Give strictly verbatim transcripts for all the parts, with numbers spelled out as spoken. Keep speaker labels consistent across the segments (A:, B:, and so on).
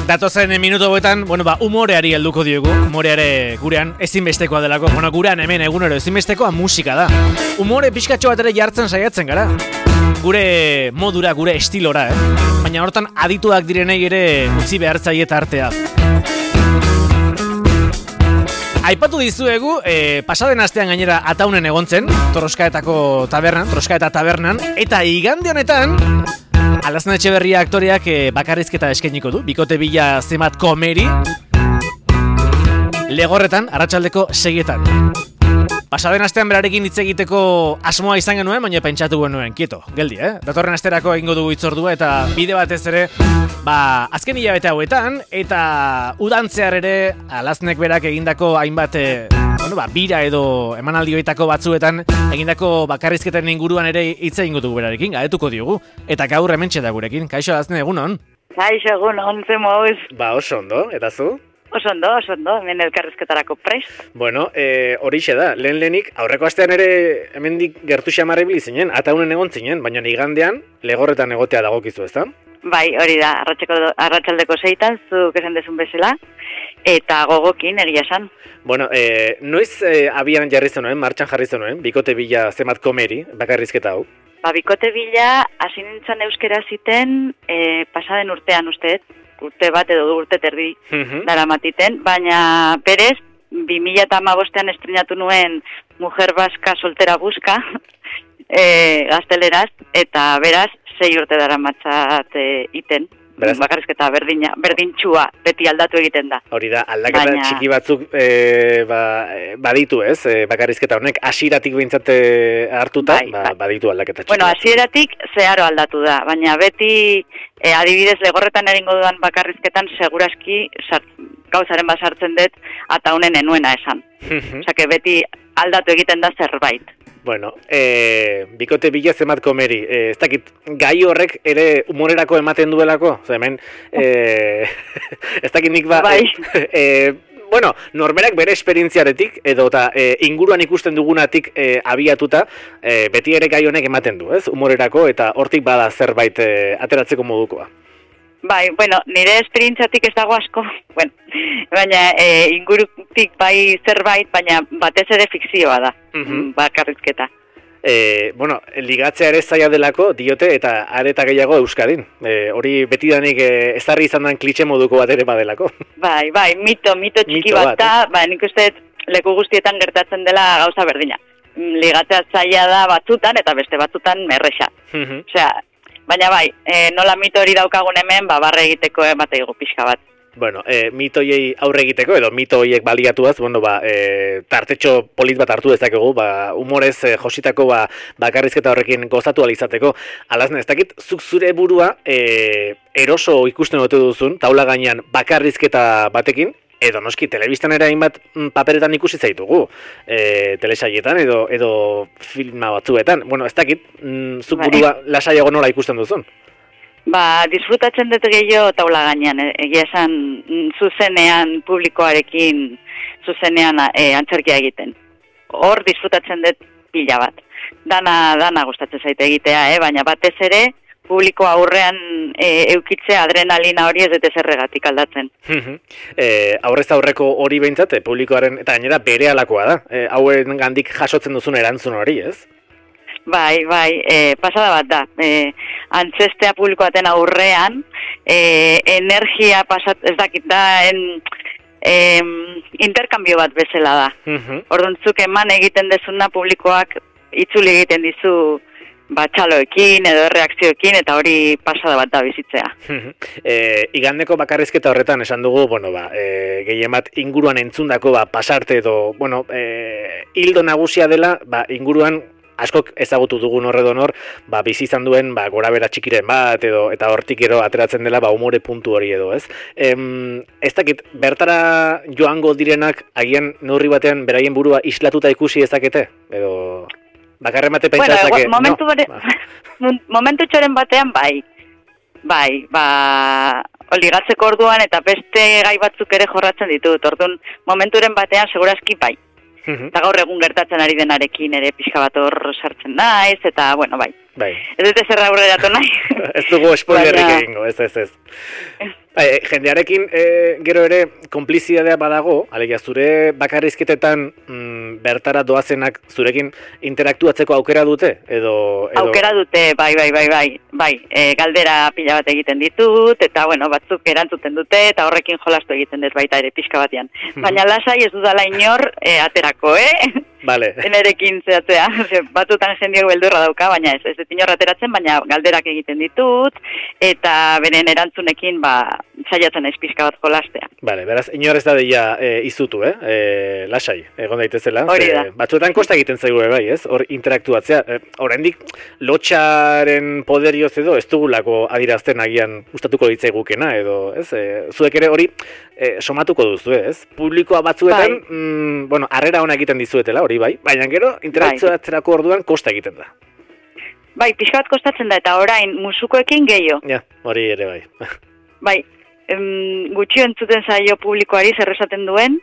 A: Datozen minutu hauetan, bueno, ba, umoreari helduko diogu. Umoreare gurean ezinbestekoa delako. Bueno, gurean hemen egunero ezinbestekoa musika da. Umore pixkatxo bat ere jartzen saiatzen gara. Gure modura, gure estilora, eh? Baina hortan adituak direnei ere utzi behartzaiet artea. Aipatu dizuegu, eh, pasaden astean gainera Ataunen egontzen, Torroskaetako tabernan, Torroskaeta tabernan, eta igande honetan, Alazna Etxeberria aktoreak eh, bakarrizketa eskainiko du, bikote bila zemat komeri, Legorretan, arratsaldeko seietan. Pasaden astean berarekin hitz egiteko asmoa izan genuen, baina pentsatu genuen, kieto, geldi, eh? Datorren asterako egingo dugu hitzordua eta bide batez ere, ba, azken hilabete hauetan, eta udantzear ere, Alaznek berak egindako hainbat, eh, bueno, ba, bira edo emanaldioetako batzuetan, egindako bakarrizketen inguruan ere hitz egingo dugu berarekin, gaetuko diogu, eta gaur hementxe da gurekin. Kaixo, Alazne, egunon?
B: Kaixo, egunon, ze moz.
A: Ba, oso ondo, eta zu?
B: Oso ondo, oso ondo, hemen elkarrizketarako prest.
A: Bueno, e, horixe da, lehen lehenik, aurreko astean ere hemendik gertu xamarra ibili zinen, Ataunen egon zinen, baina igandean Legorretan egotea dagokizu, ezta?
B: Bai, hori da, arratsaldeko seitan, zuk esan dezun bezala, eta gogokin, egia esan.
A: Bueno, e, noiz e, abian jarri zenuen, martxan jarri zenuen, bikote bila zemat komeri, bakarrizketa hau?
B: Ba, bikote bila, hasi nintzen euskera ziten, e, pasaden urtean usteet, urte bat edo urte terdi daramatiten, baina berez, bi mila hamabostean estrenatu nuen Mujer Baska Soltera Buska, e, gazteleraz, eta beraz, sei urte daramatzat e, iten. Beraz, bakarrizketa berdina, berdintxua, beti aldatu egiten da.
A: Hori da, aldaketa baina... txiki batzuk e, ba, baditu ez, e, bakarrizketa honek, hasieratik behintzat hartuta, bai, ba, bai. Baditu aldaketa txiki.
B: Bueno, hasieratik zeharo aldatu da, baina beti e, adibidez Legorretan egingo dudan bakarrizketan seguraski sart, gauzaren bat sartzen dut Ataunen enuena esan. Osea, beti aldatu egiten da zerbait.
A: Bueno, e, bikote bila zemat komeri, e, ez dakit, gai horrek ere humorerako ematen duelako? Zer, hemen, e, ez dakit nik ba...
B: Bai.
A: E, bueno, norberak bere esperientziaretik, edo eta e, inguruan ikusten dugunatik e, abiatuta, e, beti ere gai honek ematen du, ez? Humorerako, eta hortik bada zerbait e, ateratzeko modukoa.
B: Bai, bueno, nire esperientziatik ez dago asko, bueno, baina e, ingurutik bai zerbait, baina batez ere fikzioa da, mm-hmm. bakarrizketa.
A: E, bueno, ligatzea ere zaila delako diote eta areta gehiago Euskadin. E, hori betidanik e, ezarri izan den klitxe moduko bat ere badelako.
B: Bai, bai, mito, mito txiki mito bat da, eh? Ba, nik uste leku guztietan gertatzen dela gauza berdina. Ligatzea zaila da batzutan eta beste batzutan merresa. Mm-hmm. Osea, baina bai, e, nola mito hori daukagun hemen, ba, barre egiteko emate igu pixka bat.
A: Bueno, e, mitoiei aurre egiteko, edo mito horiek baliatuaz, bueno, ba, e, tartetxo polit bat hartu dezakegu, ba, humorez e, jositako ba, bakarrizketa horrekin gozatu alizateko. Alazne, ez dakit, zuk zure burua e, eroso ikusten ote duzun, taula gainean bakarrizketa batekin, edo noski, telebistan ere hainbat paperetan ikusi zaitugu, e, telesaietan edo, edo filma batzuetan. Bueno, ez dakit, mm, zuk burua lasaiago nola ikusten duzun?
B: Ba, disfrutatzen dut gehiago taula gainean, egia esan zuzenean publikoarekin zuzenean e, antzerkia egiten. Hor disfrutatzen dut pila bat. Dana, dana gustatzen zaite egitea, eh? Baina batez ere publiko aurrean e, eukitzea adrenalina hori ez dute zerregatik aldatzen.
A: e, aurrez aurreko hori behintzat, publikoaren eta gainera bere alakoa da. E, hauen gandik jasotzen duzun erantzun hori, ez?
B: Bai, bai, e, pasada bat da. E, antzestea publikoaten aurrean, e, energia pasat, ez dakit da, en, e, interkambio bat bezala da. Uh-huh. Orduan zuk eman egiten dezuna publikoak itzuli egiten dizu batxaloekin edo reakzioekin, eta hori pasada bat da bizitzea.
A: Uh-huh. E, igandeko bakarrizketa horretan esan dugu, bueno, ba, e, gehien bat inguruan entzundako ba, pasarte edo, bueno, e, hildo nagusia dela, ba, inguruan askok ezagutu dugun horredonor, ba, bizi izan duen ba, gorabera txikiren bat, edo eta hortik ero ateratzen dela ba, umore puntu hori edo, ez? Em, ez dakit, bertara joango direnak agian neurri batean beraien burua islatuta ikusi ezakete? Edo bakarren bate pentsa ezake?
B: Bueno, momentu,
A: no?
B: bare, ba. momentu txoren batean bai. Bai, ba, ligatzeko orduan eta beste gai batzuk ere jorratzen ditut. Orduan, momenturen batean segurazki bai. Eta gaur egun gertatzen ari denarekin ere pixka bat hor sartzen naiz, eta, bueno, bai,
A: Bai.
B: Ez dut ezer aurreratu nahi.
A: Ez dugu spoilerrik egingo, ez, ez, ez. Bai, jendearekin e, gero ere konplizidadea badago, alegia zure bakarrizketetan mm, bertara doazenak zurekin interaktuatzeko aukera dute? Edo, edo...
B: Aukera dute, bai, bai, bai, bai, bai. E, galdera pila bat egiten ditut, eta bueno, batzuk erantzuten dute, eta horrekin jolastu egiten dut baita ere pixka batean. Baina lasai ez dudala inor e, aterako, eh?
A: Vale.
B: Enerekin zehatzea, batutan jendeak beldurra dauka, baina ez, ez dut inor ateratzen, baina galderak egiten ditut, eta beren erantzunekin, ba, saiatzen naiz pixka bat jolastea.
A: Vale, beraz, inor ez da deia e, izutu, eh? E, lasai, egon daitezela.
B: Hori da.
A: Batzuetan kosta egiten zaigu, bai, ez? Hor interaktuatzea. E, oraindik lotxaren poderioz edo ez dugulako adirazten agian gustatuko ditzaigukena, edo, ez? E, zuek ere hori e, somatuko duzu, ez? Publikoa batzuetan, bai. mm, bueno, harrera ona egiten dizuetela, hori bai, baina gero interaktuatzerako orduan kosta egiten da.
B: Bai, pixka bat kostatzen da, eta orain musukoekin gehiago.
A: Ja, hori ere bai.
B: Bai. Em, gutxi entzuten zaio publikoari zer esaten duen,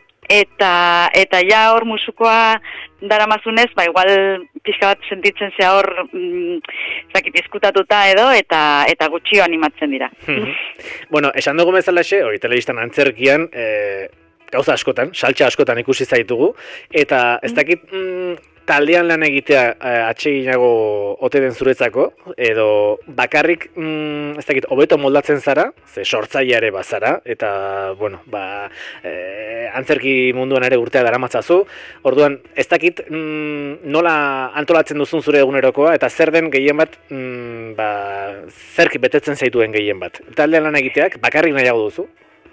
B: eta eta ja hor musukoa daramazunez, ba igual pixka bat sentitzen zea hor mm, zakit diskutatuta edo, eta eta gutxio animatzen dira.
A: Bueno, esan dugu bezalaxe, hori telebistan antzerkian, e, gauza askotan, saltxa askotan ikusi zaitugu, eta ez dakit mm, taldean lan egitea eh, atseginago ote den zuretzako, edo bakarrik, mm, ez dakit, hobeto moldatzen zara, ze sortzaile ere bazara, eta, bueno, ba, eh, antzerki munduan ere urtea daramatzazu, orduan, ez dakit, mm, nola antolatzen duzun zure egunerokoa, eta zer den gehien bat, mm, ba, zerki betetzen zaituen gehien bat. Taldean lan egiteak, bakarrik nahiago duzu?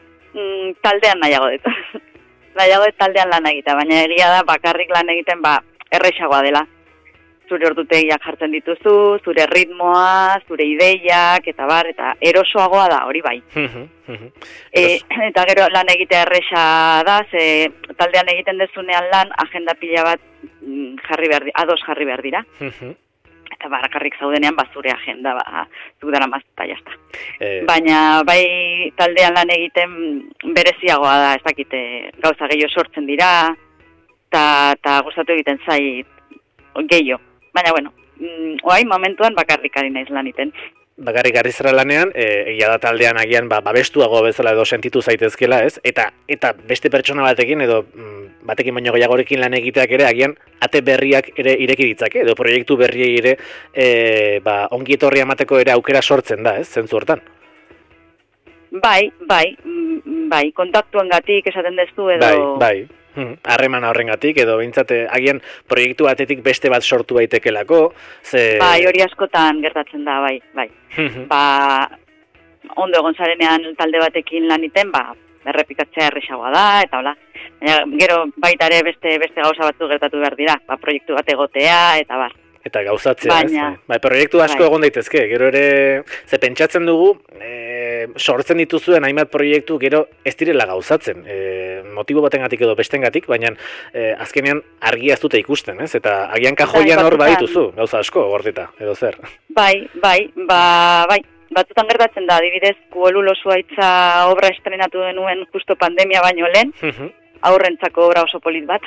B: Mm, taldean nahiago dut. nahiago dut taldean lan egitea, baina egia da bakarrik lan egiten, ba, erresagoa dela. Zure ordutegiak jartzen dituzu, zure ritmoa, zure ideiak, eta bar, eta erosoagoa da, hori bai. e, eta gero lan egitea erresa da, ze taldean egiten dezunean lan, agenda pila bat jarri behar, ados jarri behar dira. Eta barakarrik zaudenean, ba, zure agenda, ba, zuk dara mazta, jazta. Eh. Baina, bai, taldean lan egiten bereziagoa da, ez dakite, gauza gehiago sortzen dira, eta gustatu egiten zait gehiago. Baina, bueno, mm, oai momentuan bakarrik ari naiz lan iten.
A: Bakarrik ari zara lanean, e, egia da taldean agian ba, babestuago bezala edo sentitu zaitezkela, ez? Eta eta beste pertsona batekin edo mm, batekin baino gehiagorekin lan egiteak ere agian ate berriak ere ireki ditzake, edo proiektu berriei ere e, ba, ongi etorria emateko ere aukera sortzen da, ez? Zentzu hortan.
B: Bai, bai, bai, kontaktuengatik esaten dezu edo...
A: Bai, bai. Harremana horrengatik edo behintzate agian proiektu batetik beste bat sortu daitekelako, ze...
B: Bai, hori askotan gertatzen da, bai, bai. Ba, ondo egon zarenean talde batekin lan iten, ba, errepikatzea erresagoa da, eta hola. Baina, gero baita ere beste beste gauza batzu gertatu behar dira, ba, proiektu bat egotea, eta bar.
A: Eta gauzatzea,
B: baina,
A: ez? Bai, proiektu asko bai. Egon daitezke, gero ere, ze pentsatzen dugu, e, sortzen dituzuen hainbat proiektu gero ez direla gauzatzen, e, motibo batengatik edo bestengatik, baina e, azkenean argia ez dute ikusten, ez? Eta agian kajoian hor bai dituzu, gauza asko, gordita, edo zer?
B: Bai, bai, ba, bai, batzutan gertatzen da, adibidez, Kuolulo Zuhaitza obra estrenatu denuen justo pandemia baino lehen, aurrentzako obra oso polit bat.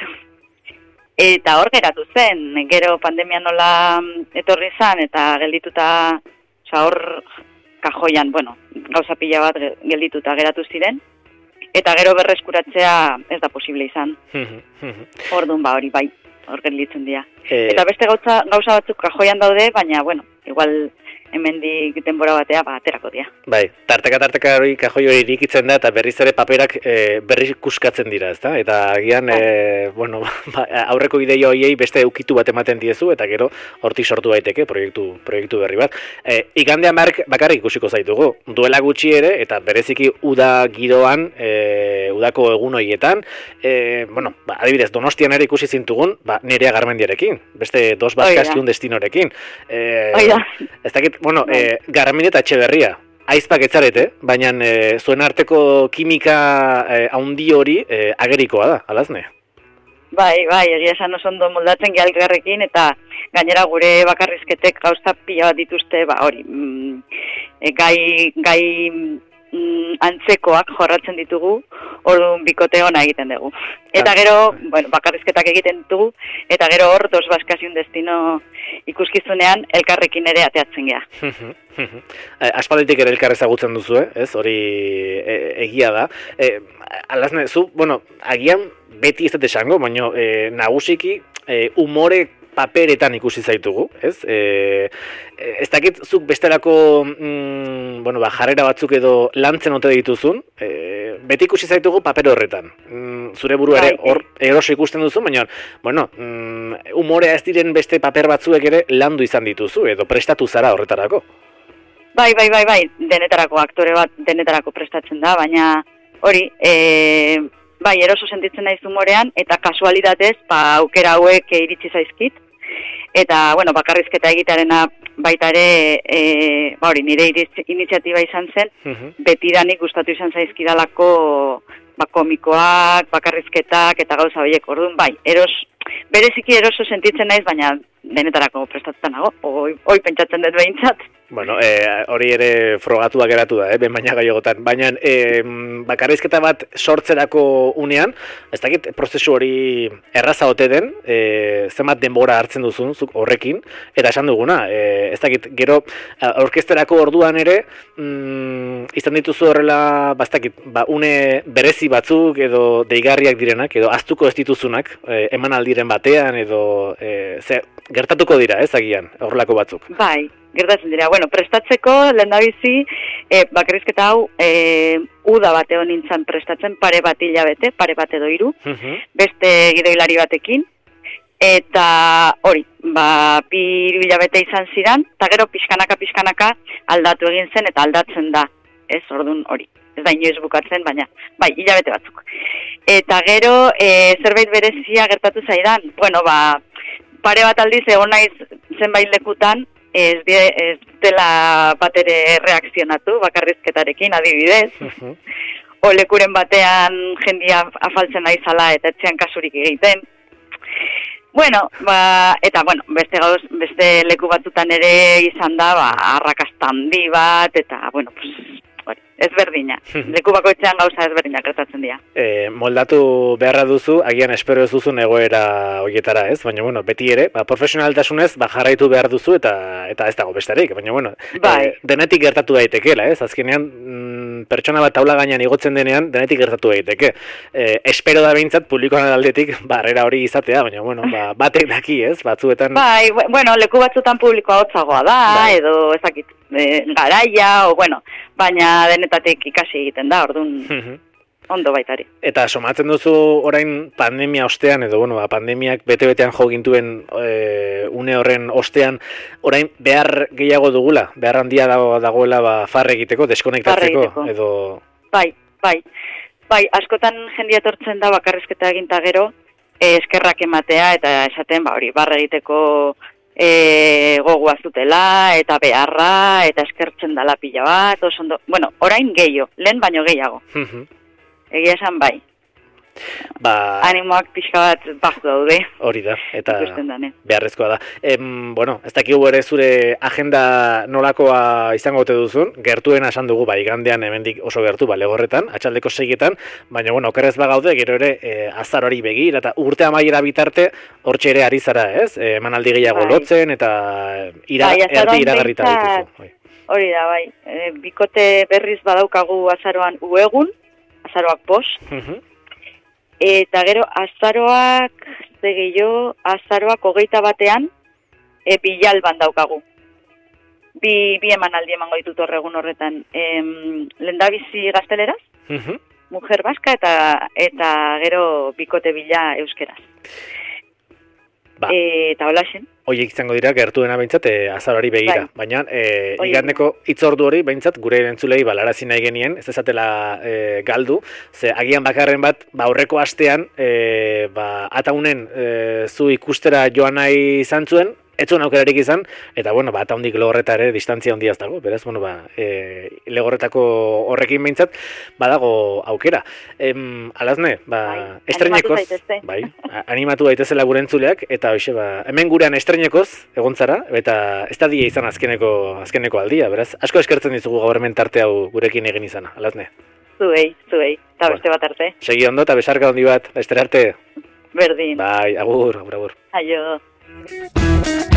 B: Eta hor geratu zen, gero pandemia nola etorri zan, eta geldituta, oza, hor kajoian, bueno, gauza pila bat geldituta geratu ziren, eta gero berreskuratzea ez da posible izan. Orduan ba hori bai, hor gelditzen dira. E... Eta beste gauza, gauza batzuk kajoian daude, baina, bueno, igual hemendik denbora batea, ba, aterako dira.
A: Bai, tarteka-tarteka hori kajoi hori irikitzen da, eta berriz ere paperak e, berriz kuskatzen dira, ezta? Eta agian, e, bueno, ba, aurreko ideia horiei beste ukitu bat ematen diezu, eta gero hortik sortu daiteke proiektu, proiektu berri bat. E, igandean bakarrik ikusiko zaitugu, duela gutxi ere, eta bereziki uda giroan, e, udako egun horietan, e, bueno, ba, adibidez, Donostian ere ikusi zintugun, ba, Nerea Garmendiarekin, beste dos baskazki un destinorekin. E, ez dakit, bueno, e, Garmin eta Etxeberria, aizpak etzarete, baina e, zuen arteko kimika e, haundi hori e, agerikoa da, alazne?
B: Bai, bai, egia esan oso ondo moldatzen gehalgarrekin, eta gainera gure bakarrizketek gauza pila bat dituzte, ba hori, mm, e, gai, gai mm, antzekoak jorratzen ditugu, orduan bikote ona egiten dugu. Eta gero, bueno, bakarrizketak egiten ditugu, eta gero hor, dos baskazio destino ikuskizunean, elkarrekin ere ateatzen gea.
A: Aspalditik ere elkar ezagutzen duzu, eh? Ez, hori e, egia da. E, alazne, zu, bueno, agian beti ez dut esango, baina e, nagusiki e, umore paperetan ikusi zaitugu, ez? E, ez dakit zuk bestelako mm, bueno, ba, jarrera batzuk edo lantzen ote dituzun, e, beti ikusi zaitugu paper horretan. Mm, zure buru ere hor eroso ikusten duzu, baina bueno, mm, umorea ez diren beste paper batzuek ere landu izan dituzu, edo prestatu zara horretarako.
B: Bai, bai, bai, bai, denetarako aktore bat denetarako prestatzen da, baina hori, e, bai, eroso sentitzen naiz umorean, eta kasualitatez, ba, aukera hauek iritsi zaizkit, eta, bueno, bakarrizketa egitearena baita ere, e, ba hori, nire iniziatiba izan zen, uh-huh. betidanik gustatu izan zaizkidalako ba, komikoak, bakarrizketak eta gauza horiek, orduan, bai, eros, bereziki eroso sentitzen naiz, baina denetarako prestatzen nago, hoi, hoi pentsatzen dut behintzat.
A: Bueno, e, hori ere frogatua geratu da, eh, ben baina gaiogotan. Baina e, bakarrizketa bat sortzerako unean, ez dakit prozesu hori erraza ote den, e, zenbat denbora hartzen duzun zuk horrekin, eta esan duguna, e, ez dakit gero orkesterako orduan ere, mm, izan dituzu horrela, ba, ez dakit, ba, une berezi batzuk edo deigarriak direnak, edo aztuko ez dituzunak, e, eman aldiren batean, edo e, ze, gertatuko dira, ez agian, horrelako batzuk.
B: Bai. Gertatzen dira, bueno, prestatzeko lehendabizi e, bakarrizketa hau e, uda bate honintzan prestatzen pare bat hilabete, pare bat edo hiru, uh-huh. beste gidoilari batekin, eta hori, ba, bi hilabete izan zidan, eta gero pixkanaka pixkanaka aldatu egin zen eta aldatzen da, ez, orduan hori, ez da inoiz bukatzen, baina, bai, hilabete batzuk. Eta gero, e, zerbait berezia gertatu zaidan, bueno, ba, pare bat aldiz egon naiz zenbait lekutan, Ez, de, ez dela bat ere reakzionatu, bakarrizketarekin adibidez. Uh-huh. O lekuren batean jendia afaltzen aizala eta etxean kasurik egiten. Bueno, ba, eta bueno, beste, gauz, beste leku batzutan ere izan da, ba, arrakasta handi bat, eta, bueno, pues, ez berdina. Leku bakoitzean gauza ez berdinak gertatzen dira.
A: E, moldatu beharra duzu, agian espero ez duzun egoera horietara, ez? Baina, bueno, beti ere, ba, profesionaltasunez, ba, jarraitu behar duzu eta eta ez dago bestarik. Baina, bueno,
B: bai.
A: e, denetik gertatu daitekeela, ez? Azkenean, mm, pertsona bat taula gainean igotzen denean, denetik gertatu daiteke. E, espero da behintzat, publikoan aldetik, barrera hori izatea, baina, bueno, ba, batek daki, ez? Batzuetan...
B: Bai, bueno, leku batzuetan publikoa hotzagoa da, bai. Edo ezakit, e, garaia, o, bueno, baina denetatik ikasi egiten da, orduan ondo baitari.
A: Eta somatzen duzu orain pandemia ostean, edo bueno, ba, pandemiak bete-betean jo gintuen e, une horren ostean, orain behar gehiago dugula, behar handia dago, dagoela ba, farre egiteko, deskonektatzeko,
B: egiteko.
A: Edo...
B: Bai, bai, bai, askotan jendia etortzen da bakarrizketa eginta gero, e, eskerrak ematea eta esaten, ba hori, barre egiteko E, gogoa zutela, eta beharra, eta eskertzen dala pila bat, oso ondo. Bueno, orain gehiago, lehen baino gehiago. Egia esan bai.
A: Ba...
B: Animoak pixka bat bajo daude.
A: Hori da, eta beharrezkoa da. Em, bueno, ez dakigu ere zure agenda nolakoa izango ote duzun, gertuena esan dugu, ba, igandean hemendik oso gertu, ba, legorretan, atxaldeko seietan, baina, bueno, okerrez bagaude, gero ere, e, azarori begira, eta urte amaiera bitarte, hortxe ere ari zara, ez? E, emanaldi gehiago bai. Lotzen, eta ira, bai, erdi iragarrita dituzu. Bai.
B: Hori da, bai. E, bikote berriz badaukagu azaroan uegun, azaroak bost, uh-huh. Eta gero, azaroak, zegillo, azaroak hogeita batean, e, bilalban daukagu. Bi, bi emanaldi emango ditut horregun horretan. E, Lendabizi gazteleraz, uh-huh. Mujer Baska, eta eta gero bikote bila euskeraz. Ba. E, eta hola zen.
A: Oiek izango dira, gertuena behintzat, e, azarari begira. Bai. Baina, e, igandeko hitzordu hori, behintzat, gure erentzulei balarazi nahi genien, ez ezatela e, galdu, ze agian bakarren bat, ba, aurreko astean, e, ba, ataunen e, zu ikustera joan nahi izan zuen, etzun aukerarik izan, eta, bueno, ba, eta hondik legorreta ere distantzia handia ez dago, beraz, bueno, ba, e, legorretako horrekin behintzat, badago aukera. Em, alazne, ba,
B: bai,
A: estrenekoz, bai, animatu daitezela gure entzuleak, eta hoxe, ba, hemen gurean estrenekoz egontzara, eta ez da dia izan azkeneko, azkeneko aldia, beraz, asko eskertzen dizugu gaur hemen tarte hau gurekin egin izana, alazne.
B: Zuei, zuei, eta beste bat arte.
A: Segi ondo, eta besarka handi bat, beste arte.
B: Berdin.
A: Bai, agur, agur, agur.
B: Aio.